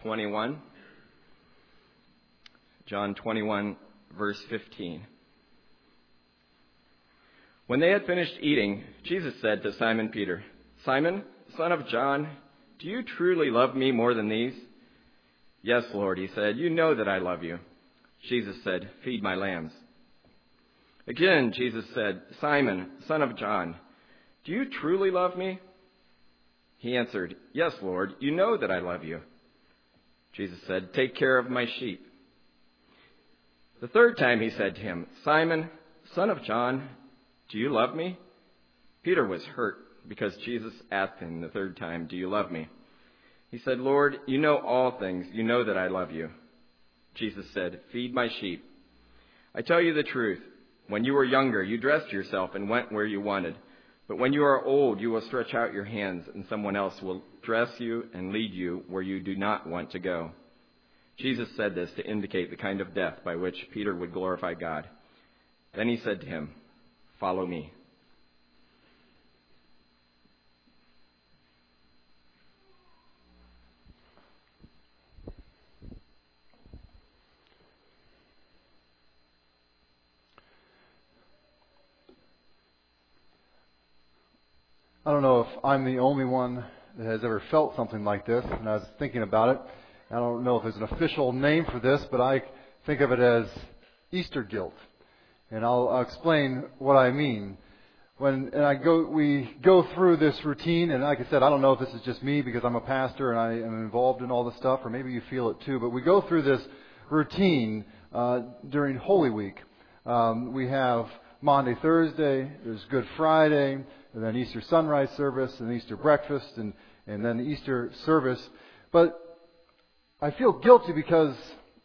21. John 21, verse 15. When they had finished eating, Jesus said to Simon Peter, "Simon, son of John, do you truly love me more than these?" "Yes, Lord," he said, "you know that I love you." Jesus said, "Feed my lambs." Again, Jesus said, "Simon, son of John, do you truly love me?" He answered, "Yes, Lord, you know that I love you." Jesus said, "Take care of my sheep." The third time he said to him, "Simon, son of John, do you love me?" Peter was hurt because Jesus asked him the third time, "Do you love me?" He said, "Lord, you know all things. You know that I love you." Jesus said, "Feed my sheep. I tell you the truth. When you were younger, you dressed yourself and went where you wanted. But when you are old, you will stretch out your hands, and someone else will dress you and lead you where you do not want to go." Jesus said this to indicate the kind of death by which Peter would glorify God. Then he said to him, "Follow me." I don't know if I'm the only one that has ever felt something like this, and I was thinking about it. I don't know if there's an official name for this, but I think of it as Easter guilt. And I'll explain what I mean. We go through this routine, and like I said, I don't know if this is just me because I'm a pastor and I am involved in all this stuff, or maybe you feel it too, but we go through this routine during Holy Week. We have Maundy, Thursday, there's Good Friday, and then Easter sunrise service, and Easter breakfast, and then the Easter service. But I feel guilty because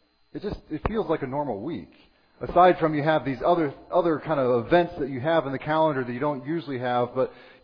it feels like a normal week. Aside from you have these other kind of events that you have in the calendar that you don't usually have. But, I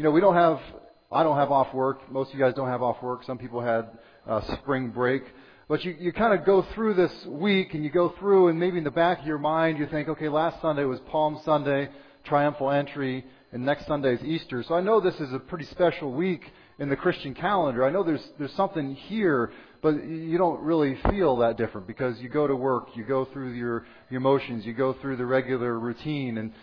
don't have off work. Most of you guys don't have off work. Some people had spring break. But you kind of go through this week, and you go through, and maybe in the back of your mind you think, okay, last Sunday was Palm Sunday, triumphal entry, and next Sunday is Easter. So I know this is a pretty special week in the Christian calendar. I know there's something here, but you don't really feel that different because you go to work, you go through your motions, you go through the regular routine, and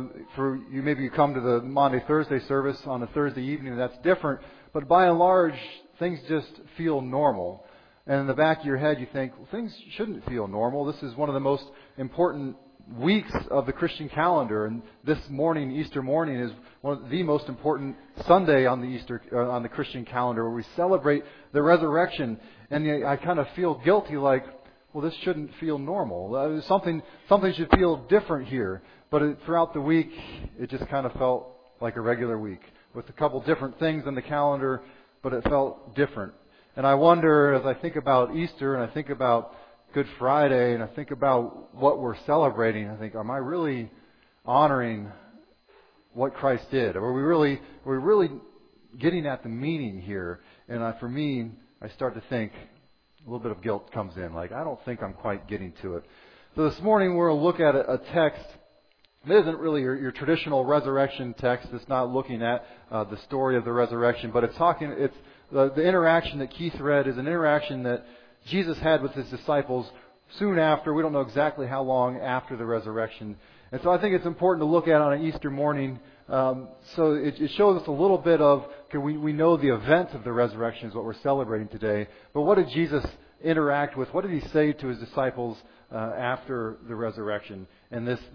maybe you come to the Maundy, Thursday service on a Thursday evening, and that's different. But by and large, things just feel normal. And in the back of your head, you think, well, things shouldn't feel normal. This is one of the most important weeks of the Christian calendar, and this morning, Easter morning, is one of the most important Sunday on the Christian calendar, where we celebrate the resurrection. And I kind of feel guilty, like, well, this shouldn't feel normal. Something should feel different here. But throughout the week, it just kind of felt like a regular week with a couple different things on the calendar, but it felt different. And I wonder, as I think about Easter and I think about Good Friday and I think about what we're celebrating, I think, am I really honoring what Christ did? Are we really getting at the meaning here? And for me, I start to think a little bit of guilt comes in. Like, I don't think I'm quite getting to it. So this morning we're going to look at a text that isn't really your traditional resurrection text. It's not looking at the story of the resurrection, but it's the interaction that Keith read is an interaction that Jesus had with his disciples soon after. We don't know exactly how long after the resurrection. And so I think it's important to look at on an Easter morning. So it shows us a little bit of, we know the event of the resurrection is what we're celebrating today. But what did Jesus interact with? What did he say to his disciples after the resurrection? And this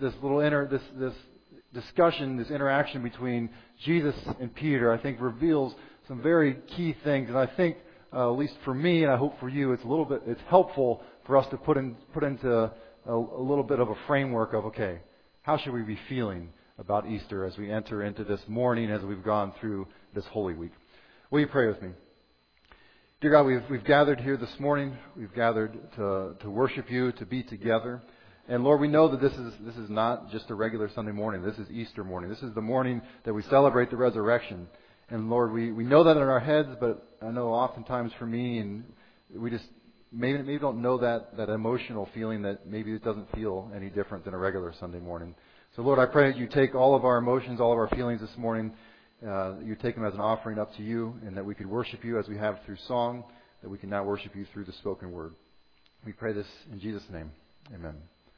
discussion, this interaction between Jesus and Peter, I think reveals some very key things. And I think, at least for me, and I hope for you, it's helpful for us to put into a little bit of a framework of, okay, how should we be feeling about Easter as we enter into this morning, as we've gone through this Holy Week? Will you pray with me? Dear God, we've gathered here this morning. We've gathered to worship you, to be together. And Lord, we know that this is not just a regular Sunday morning. This is Easter morning. This is the morning that we celebrate the resurrection. And Lord, we know that in our heads, but I know oftentimes for me, and we just maybe don't know that emotional feeling that maybe it doesn't feel any different than a regular Sunday morning. So Lord, I pray that you take all of our emotions, all of our feelings this morning, you take them as an offering up to you, and that we could worship you as we have through song. that we can now worship you through the spoken word. We pray this in Jesus' name. Amen.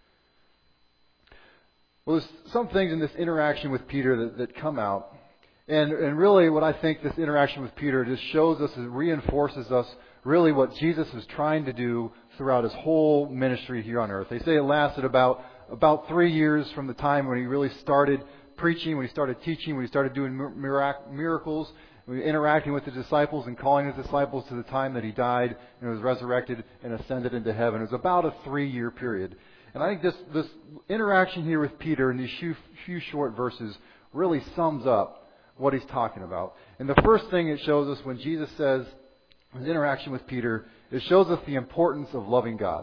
Well, there's some things in this interaction with Peter that come out. And really what I think this interaction with Peter just shows us, it reinforces us really what Jesus is trying to do throughout his whole ministry here on earth. They say it lasted about 3 years from the time when he really started preaching, when he started teaching, when he started doing miracles, interacting with the disciples and calling his disciples, to the time that he died and was resurrected and ascended into heaven. It was about a 3-year period. And I think this interaction here with Peter in these few short verses really sums up what he's talking about. And the first thing it shows us when Jesus says, his interaction with Peter, it shows us the importance of loving God.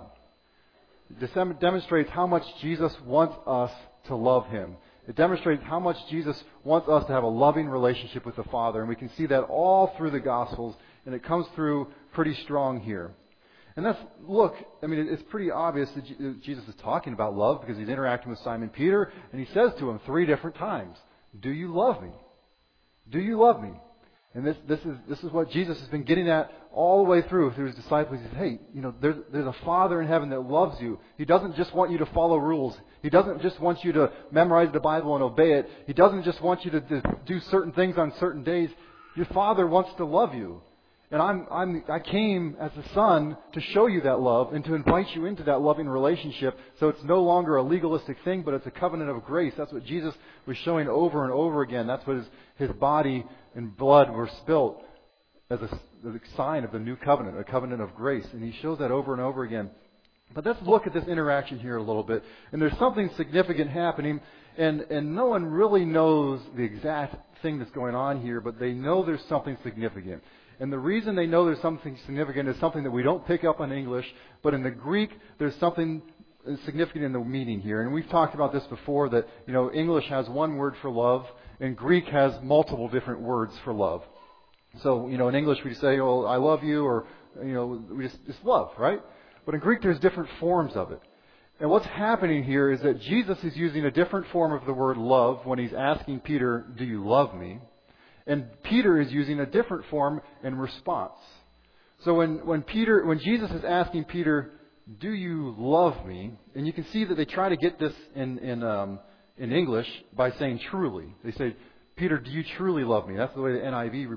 It demonstrates how much Jesus wants us to love Him. It demonstrates how much Jesus wants us to have a loving relationship with the Father. And we can see that all through the Gospels, and it comes through pretty strong here. And it's pretty obvious that Jesus is talking about love because he's interacting with Simon Peter, and he says to him 3 different times, "Do you love me? Do you love me?" And this is what Jesus has been getting at all the way through his disciples. He says, hey, there's a Father in heaven that loves you. He doesn't just want you to follow rules. He doesn't just want you to memorize the Bible and obey it. He doesn't just want you to do certain things on certain days. Your Father wants to love you. And I came as a son to show you that love and to invite you into that loving relationship. So it's no longer a legalistic thing, but it's a covenant of grace. That's what Jesus was showing over and over again. That's what his body and blood were spilt as a sign of the new covenant, a covenant of grace. And he shows that over and over again. But let's look at this interaction here a little bit. And there's something significant happening. And no one really knows the exact thing that's going on here, but they know there's something significant. And the reason they know there's something significant is something that we don't pick up in English, but in the Greek, there's something significant in the meaning here. And we've talked about this before, that English has one word for love, and Greek has multiple different words for love. So, in English we say, "Oh, I love you," or we just love, right? But in Greek there's different forms of it. And what's happening here is that Jesus is using a different form of the word love when he's asking Peter, "Do you love me?" And Peter is using a different form in response. So when Jesus is asking Peter, "Do you love me?" and you can see that they try to get this in English by saying "truly." They say, "Peter, do you truly love me?" That's the way the NIV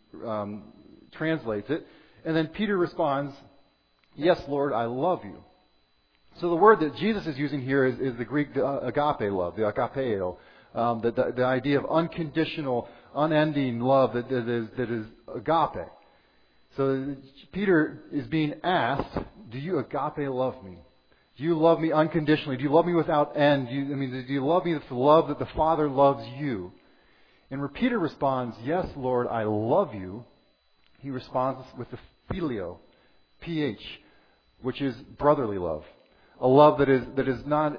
translates it. And then Peter responds, "Yes, Lord, I love you." So the word that Jesus is using here is the Greek agape love, the agapeo, the idea of unconditional, unending love that is agape. So Peter is being asked, "Do you agape love me? Do you love me unconditionally? Do you love me without end? Do you love me with the love that the Father loves you?" And when Peter responds, "Yes, Lord, I love you," he responds with the phileo, PH, which is brotherly love. A love that is not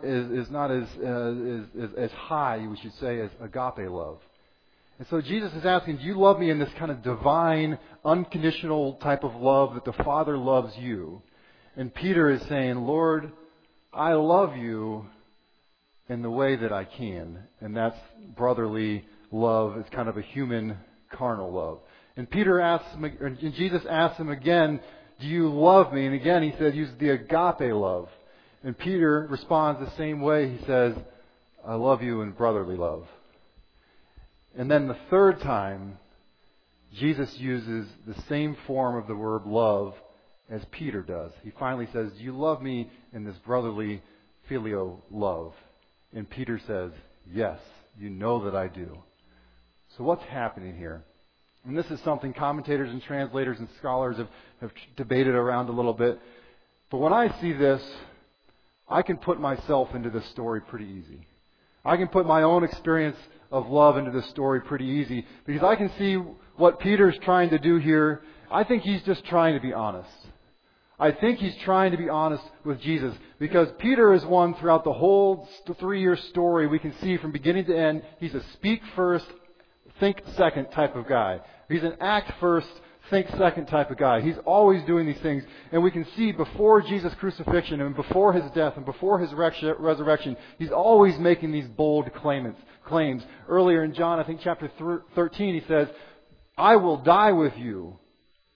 as high, we should say, as agape love. And so Jesus is asking, do you love me in this kind of divine, unconditional type of love that the Father loves you? And Peter is saying, "Lord, I love you in the way that I can." And that's brotherly love. It's kind of a human, carnal love. And Jesus asks him again, "Do you love me?" And again he said, use the agape love. And Peter responds the same way. He says, "I love you in brotherly love." And then the third time, Jesus uses the same form of the word love as Peter does. He finally says, "Do you love me in this brotherly phileo love?" And Peter says, "Yes, you know that I do." So what's happening here? And this is something commentators and translators and scholars have debated around a little bit. But when I see this, I can put myself into this story pretty easy. I can put my own experience of love into this story pretty easy, because I can see what Peter's trying to do here. I think he's just trying to be honest. I think he's trying to be honest with Jesus, because Peter is one throughout the whole 3-year story. We can see from beginning to end, he's a speak first, think second type of guy. He's an act first, think second type of guy. He's always doing these things. And we can see before Jesus' crucifixion and before his death and before his resurrection, he's always making these bold claims. Earlier in John, I think chapter 13, he says, "I will die with you."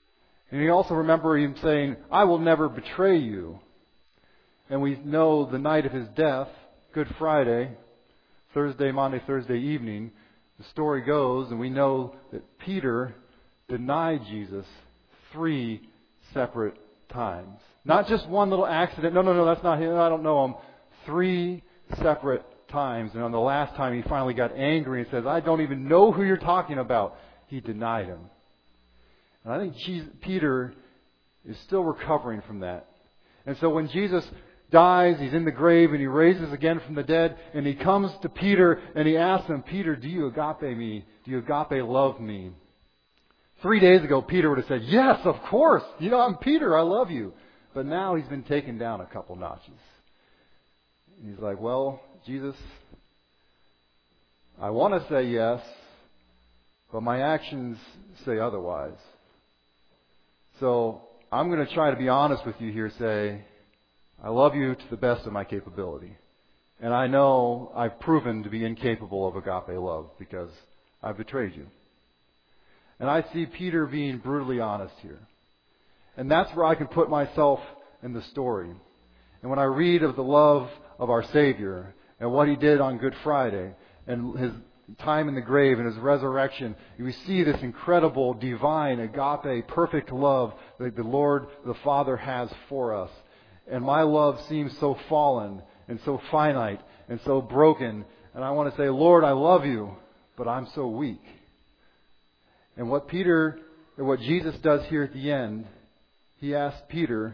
And you also remember him saying, I will never betray you. And we know the night of his death, Good Friday, Maundy, Thursday evening, the story goes, and we know that Peter denied Jesus 3 separate times. Not just one little accident. No, that's not him. I don't know him. 3 separate times. And on the last time, he finally got angry and says, I don't even know who you're talking about. He denied him. And I think Peter is still recovering from that. And so when Jesus dies, he's in the grave, and he raises again from the dead, and he comes to Peter, and he asks him, Peter, do you agape me? Do you agape love me? 3 days ago, Peter would have said, yes, of course. I'm Peter, I love you. But now he's been taken down a couple notches. And he's like, well, Jesus, I want to say yes, but my actions say otherwise. So I'm going to try to be honest with you here, say, I love you to the best of my capability. And I know I've proven to be incapable of agape love because I've betrayed you. And I see Peter being brutally honest here. And that's where I can put myself in the story. And when I read of the love of our Savior and what He did on Good Friday and His time in the grave and His resurrection, we see this incredible, divine, agape, perfect love that the Lord, the Father, has for us. And my love seems so fallen and so finite and so broken. And I want to say, Lord, I love you, but I'm so weak. And what Jesus does here at the end, He asks Peter,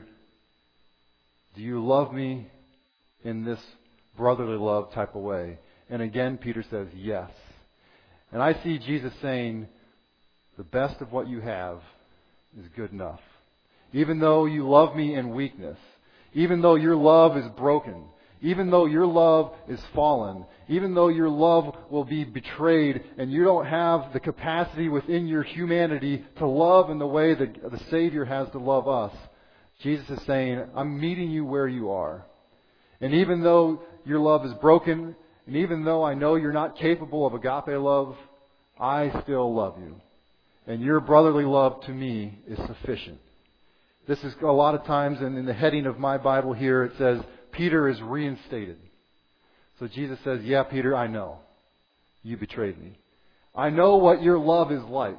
do you love me in this brotherly love type of way? And again, Peter says, yes. And I see Jesus saying, the best of what you have is good enough. Even though you love me in weakness, even though your love is broken, even though your love is fallen, even though your love will be betrayed and you don't have the capacity within your humanity to love in the way that the Savior has to love us, Jesus is saying, I'm meeting you where you are. And even though your love is broken, and even though I know you're not capable of agape love, I still love you. And your brotherly love to me is sufficient. This is a lot of times, and in the heading of my Bible here, it says, Peter is reinstated. So Jesus says, yeah, Peter, I know. You betrayed me. I know what your love is like.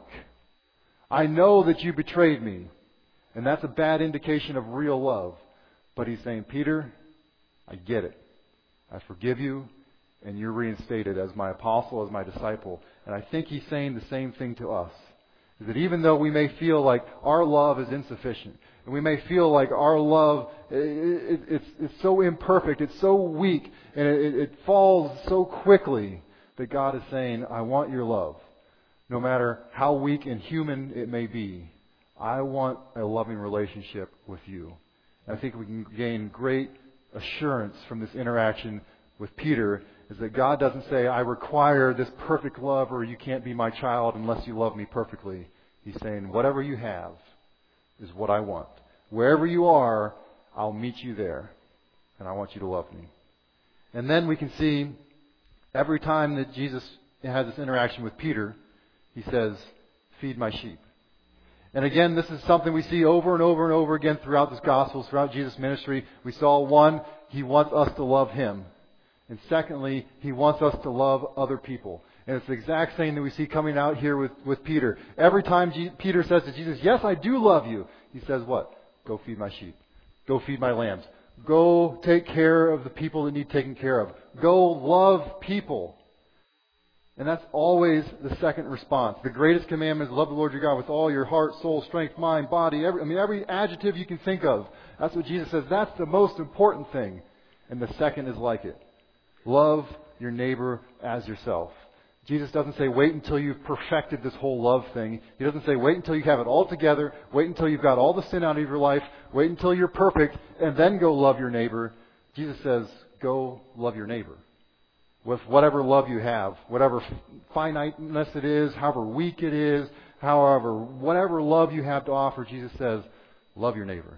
I know that you betrayed me. And that's a bad indication of real love. But He's saying, Peter, I get it. I forgive you, and you're reinstated as my apostle, as my disciple. And I think He's saying the same thing to us. Is that even though we may feel like our love is insufficient, and we may feel like our love, it's so imperfect, it's so weak, and it falls so quickly, that God is saying, I want your love. No matter how weak and human it may be, I want a loving relationship with you. And I think we can gain great assurance from this interaction with Peter, is that God doesn't say, I require this perfect love, or you can't be my child unless you love me perfectly. He's saying, whatever you have is what I want. Wherever you are, I'll meet you there. And I want you to love me. And then we can see every time that Jesus has this interaction with Peter, He says, feed my sheep. And again, this is something we see over and over and over again throughout this gospel, throughout Jesus' ministry. We saw, one, He wants us to love Him. And secondly, He wants us to love other people. And it's the exact same that we see coming out here with Peter. Every time Peter says to Jesus, yes, I do love you, He says what? Go feed my sheep. Go feed my lambs. Go take care of the people that need taken care of. Go love people. And that's always the second response. The greatest commandment is love the Lord your God with all your heart, soul, strength, mind, body, every adjective you can think of. That's what Jesus says. That's the most important thing. And the second is like it. Love your neighbor as yourself. Jesus doesn't say, wait until you've perfected this whole love thing. He doesn't say, wait until you have it all together. Wait until you've got all the sin out of your life. Wait until you're perfect, and then go love your neighbor. Jesus says, go love your neighbor. With whatever love you have, whatever finiteness it is, however weak it is, whatever love you have to offer, Jesus says, love your neighbor.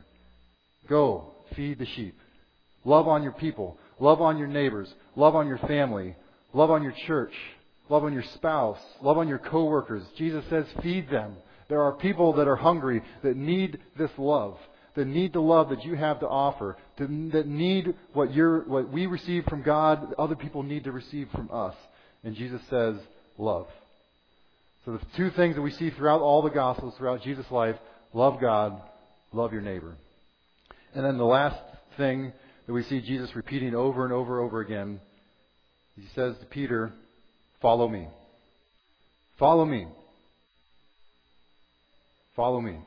Go feed the sheep. Love on your people. Love on your neighbors. Love on your family. Love on your church. Love on your spouse. Love on your coworkers. Jesus says, feed them. There are people that are hungry, that need this love, that need the love that you have to offer, that need what we receive from God, other people need to receive from us. And Jesus says, love. So the two things that we see throughout all the Gospels, throughout Jesus' life, love God, love your neighbor. And then the last thing that we see Jesus repeating over and over again, he says to Peter, follow me. Follow me. Follow me.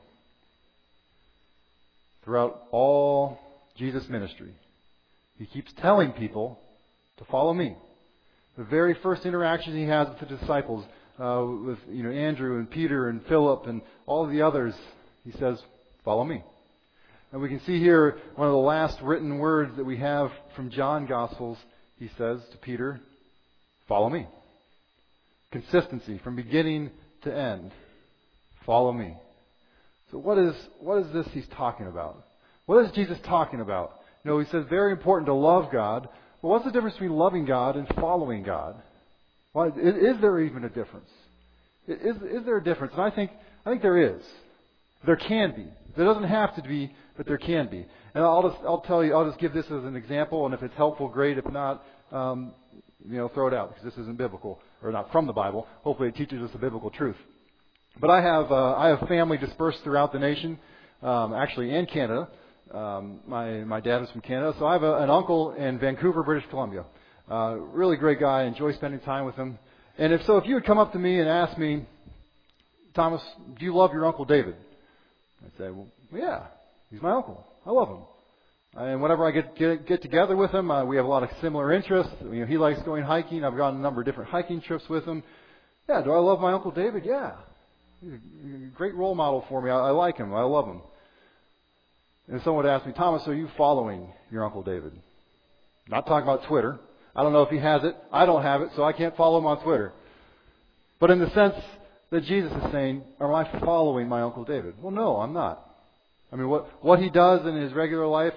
Throughout all Jesus' ministry, he keeps telling people to follow me. The very first interaction he has with the disciples, with Andrew and Peter and Philip and all of the others, he says, follow me. And we can see here one of the last written words that we have from John Gospels. He says to Peter, follow me. Consistency from beginning to end. Follow me. So what is this he's talking about? What is Jesus talking about? He says very important to love God. Well, what's the difference between loving God and following God? Why, is there even a difference? Is there a difference? And I think there is. There can be. There doesn't have to be, but there can be. And I'll just give this as an example, and if it's helpful, great. If not, throw it out, because this isn't biblical, or not from the Bible. Hopefully it teaches us a biblical truth. But I have family dispersed throughout the nation, actually, and Canada. My dad is from Canada, so I have an uncle in Vancouver, British Columbia. Really great guy. Enjoy spending time with him. And if you would come up to me and ask me, Thomas, do you love your Uncle David? I'd say, well, yeah, he's my uncle. I love him. And whenever I get together with him, we have a lot of similar interests. He likes going hiking. I've gone on a number of different hiking trips with him. Yeah, do I love my Uncle David? Yeah. He's a great role model for me. I like him. I love him. And someone would ask me, Thomas, are you following your Uncle David? Not talking about Twitter. I don't know if he has it. I don't have it, so I can't follow him on Twitter. But in the sense that Jesus is saying, am I following my Uncle David? Well, no, I'm not. I mean, what he does in his regular life,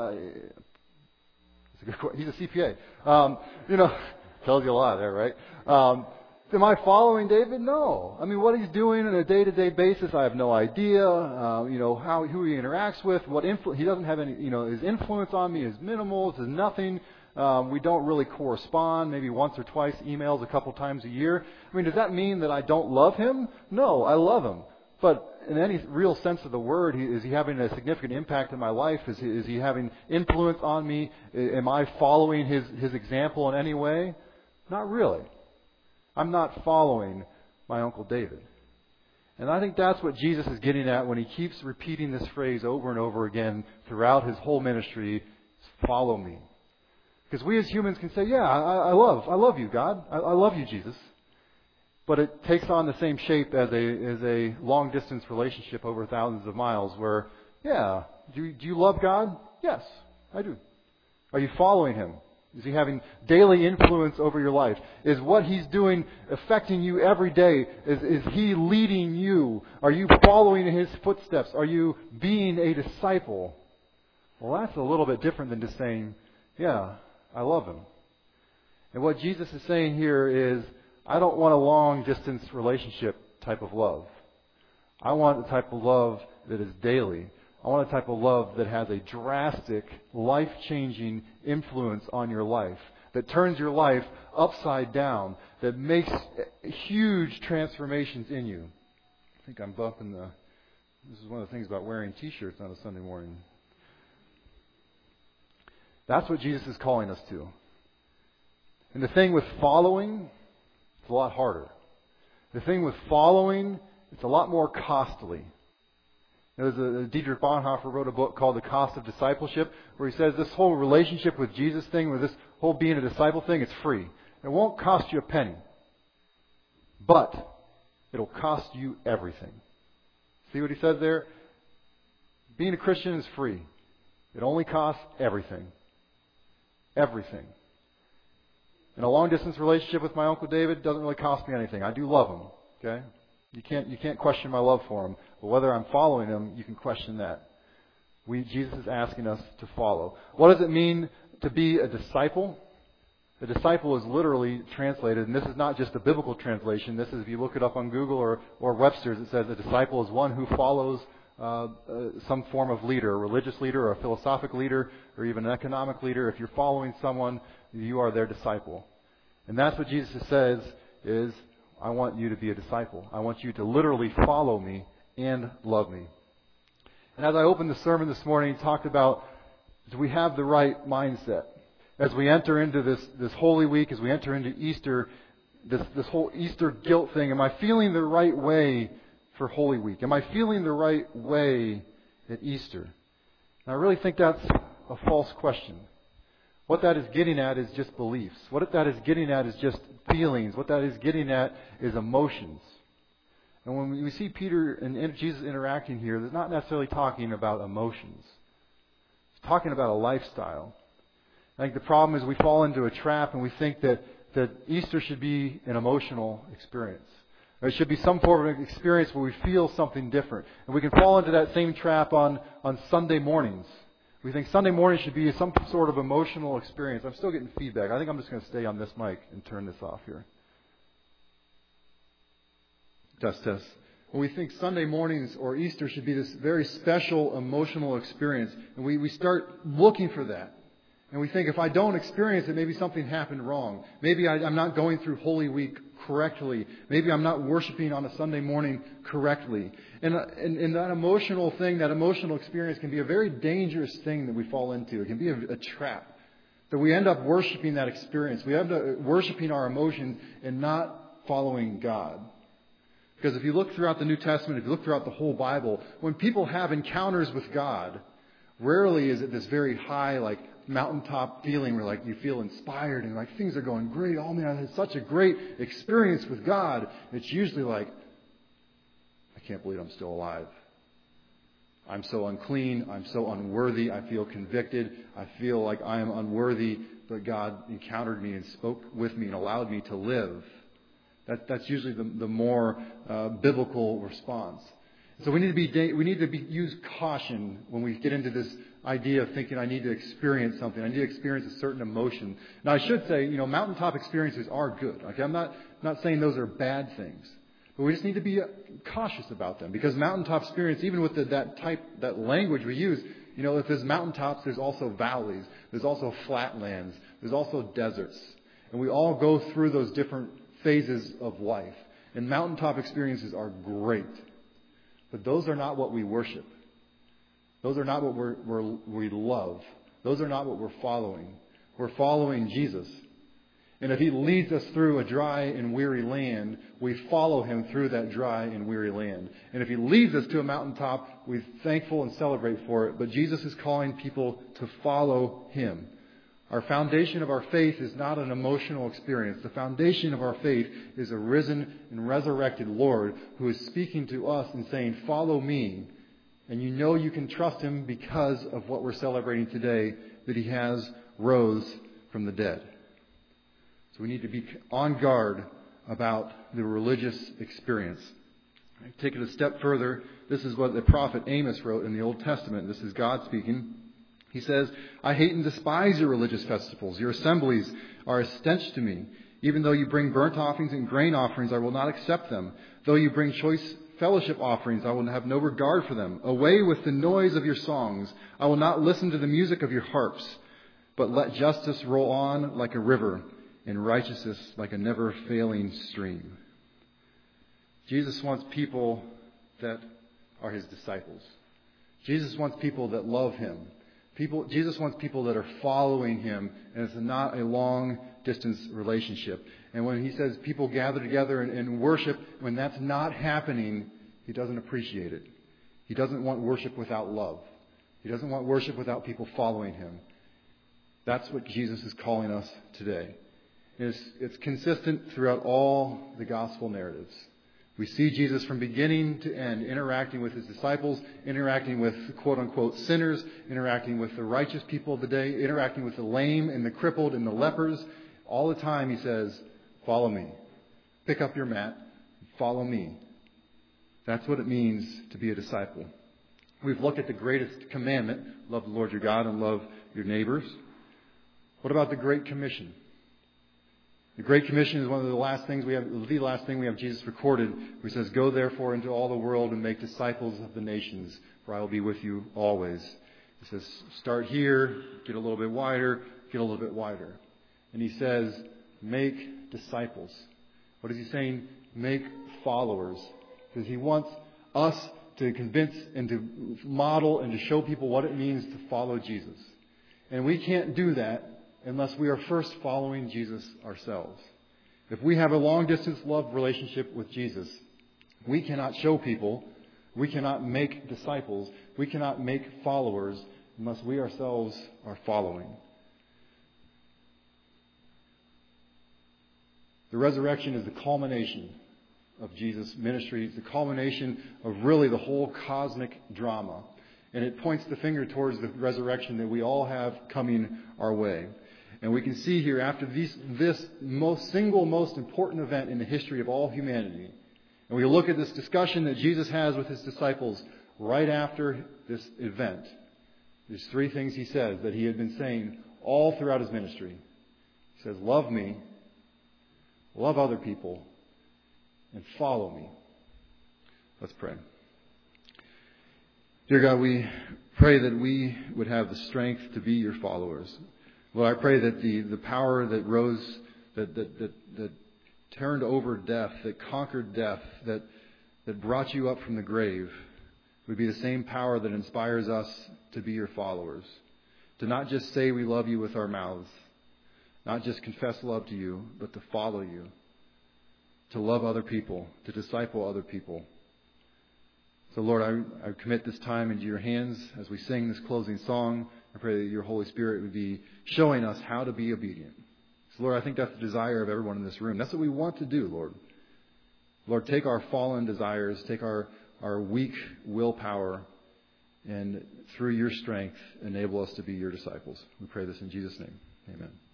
he's a CPA. Tells you a lot there, right? Am I following David? No. I mean, what he's doing on a day-to-day basis, I have no idea. Who he interacts with, he doesn't have any. His influence on me is minimal. It's nothing. We don't really correspond. Maybe once or twice, emails a couple times a year. I mean, does that mean that I don't love him? No, I love him. But in any real sense of the word, is he having a significant impact in my life? Is he having influence on me? Am I following his example in any way? Not really. I'm not following my Uncle David. And I think that's what Jesus is getting at when he keeps repeating this phrase over and over again throughout his whole ministry, follow me. Because we as humans can say, yeah, I love you, God. I love you, Jesus. But it takes on the same shape as a long-distance relationship over thousands of miles where, yeah, do you love God? Yes, I do. Are you following him? Is he having daily influence over your life? Is what he's doing affecting you every day? Is he leading you? Are you following in his footsteps? Are you being a disciple? Well, that's a little bit different than just saying, yeah, I love him. And what Jesus is saying here is, I don't want a long-distance relationship type of love. I want the type of love that is daily. I want a type of love that has a drastic, life-changing influence on your life, that turns your life upside down, that makes huge transformations in you. I think I'm bumping this is one of the things about wearing T-shirts on a Sunday morning. That's what Jesus is calling us to. And the thing with following, it's a lot harder. The thing with following, it's a lot more costly. Dietrich Bonhoeffer wrote a book called The Cost of Discipleship, where he says this whole relationship with Jesus thing, or this whole being a disciple thing, it's free. It won't cost you a penny. But it'll cost you everything. See what he says there? Being a Christian is free. It only costs everything. Everything. And a long-distance relationship with my Uncle David doesn't really cost me anything. I do love him. Okay? You can't question my love for him. But whether I'm following him, you can question that. Jesus is asking us to follow. What does it mean to be a disciple? A disciple is literally translated, and this is not just a biblical translation. This is, if you look it up on Google or Webster's, it says a disciple is one who follows some form of leader, a religious leader or a philosophic leader or even an economic leader. If you're following someone, you are their disciple. And that's what Jesus says is, I want you to be a disciple. I want you to literally follow me and love me. And as I opened the sermon this morning, talked about, do we have the right mindset? As we enter into this Holy Week, as we enter into Easter, this whole Easter guilt thing, am I feeling the right way for Holy Week? Am I feeling the right way at Easter? And I really think that's a false question. What that is getting at is just beliefs. What that is getting at is just feelings. What that is getting at is emotions. And when we see Peter and Jesus interacting here, they're not necessarily talking about emotions. It's talking about a lifestyle. I think the problem is we fall into a trap and we think that Easter should be an emotional experience. Or it should be some form of experience where we feel something different. And we can fall into that same trap on Sunday mornings. We think Sunday morning should be some sort of emotional experience. I'm still getting feedback. I think I'm just going to stay on this mic and turn this off here. Test. When we think Sunday mornings or Easter should be this very special emotional experience, and we start looking for that. And we think if I don't experience it, maybe something happened wrong. Maybe I'm not going through Holy Week correctly. Maybe I'm not worshiping on a Sunday morning correctly. And that emotional thing, that emotional experience can be a very dangerous thing that we fall into. It can be a trap. That we end up worshiping that experience. We end up worshiping our emotions and not following God. Because if you look throughout the New Testament, if you look throughout the whole Bible, when people have encounters with God, rarely is it this very high, mountaintop feeling where you feel inspired and things are going great. Oh man, I had such a great experience with God. It's usually I can't believe I'm still alive. I'm so unclean. I'm so unworthy. I feel convicted. I feel like I am unworthy, but God encountered me and spoke with me and allowed me to live. That's usually the more biblical response. So we need to use caution when we get into this idea of thinking I need to experience something. I need to experience a certain emotion. Now I should say, mountaintop experiences are good. Okay, I'm not saying those are bad things, but we just need to be cautious about them because mountaintop experience, even with that language we use, if there's mountaintops, there's also valleys, there's also flatlands, there's also deserts, and we all go through those different phases of life. And mountaintop experiences are great, but those are not what we worship. Those are not what we love. Those are not what we're following. We're following Jesus. And if He leads us through a dry and weary land, we follow Him through that dry and weary land. And if He leads us to a mountaintop, we're thankful and celebrate for it. But Jesus is calling people to follow Him. Our foundation of our faith is not an emotional experience. The foundation of our faith is a risen and resurrected Lord who is speaking to us and saying, follow me. And you can trust Him because of what we're celebrating today, that He has rose from the dead. So we need to be on guard about the religious experience. Take it a step further. This is what the prophet Amos wrote in the Old Testament. This is God speaking. He says, I hate and despise your religious festivals. Your assemblies are a stench to me. Even though you bring burnt offerings and grain offerings, I will not accept them. Though you bring choice fellowship offerings, I will have no regard for them. Away with the noise of your songs. I will not listen to the music of your harps. But let justice roll on like a river, and righteousness like a never-failing stream. Jesus wants people that are His disciples. Jesus wants people that love Him. Jesus wants people that are following Him, and it's not a long-distance relationship. And when He says people gather together and worship, when that's not happening, He doesn't appreciate it. He doesn't want worship without love. He doesn't want worship without people following Him. That's what Jesus is calling us today. It's consistent throughout all the gospel narratives. We see Jesus from beginning to end interacting with His disciples, interacting with quote-unquote sinners, interacting with the righteous people of the day, interacting with the lame and the crippled and the lepers. All the time He says, follow me. Pick up your mat. Follow me. That's what it means to be a disciple. We've looked at the greatest commandment, love the Lord your God and love your neighbors. What about the Great Commission? The Great Commission is one of the last things we have, the last thing we have Jesus recorded, where he says, "Go therefore into all the world and make disciples of the nations, for I will be with you always." He says, start here, get a little bit wider, get a little bit wider. And he says, make disciples. What is he saying? Make followers. Because he wants us to convince and to model and to show people what it means to follow Jesus. And we can't do that unless we are first following Jesus ourselves. If we have a long-distance love relationship with Jesus, we cannot show people, we cannot make disciples, we cannot make followers unless we ourselves are following. The resurrection is the culmination of Jesus' ministry. It's the culmination of really the whole cosmic drama. And it points the finger towards the resurrection that we all have coming our way. And we can see here, after this most important event in the history of all humanity, and we look at this discussion that Jesus has with his disciples right after this event, there's three things he says that he had been saying all throughout his ministry. He says, love me, love other people, and follow me. Let's pray. Dear God, we pray that we would have the strength to be your followers. Lord, I pray that the power that rose, that turned over death, that conquered death, that brought you up from the grave, would be the same power that inspires us to be your followers. To not just say we love you with our mouths, not just confess love to you, but to follow you, to love other people, to disciple other people. So Lord, I commit this time into your hands as we sing this closing song. I pray that your Holy Spirit would be showing us how to be obedient. So Lord, I think that's the desire of everyone in this room. That's what we want to do, Lord. Lord, take our fallen desires, take our weak willpower, and through your strength, enable us to be your disciples. We pray this in Jesus' name. Amen.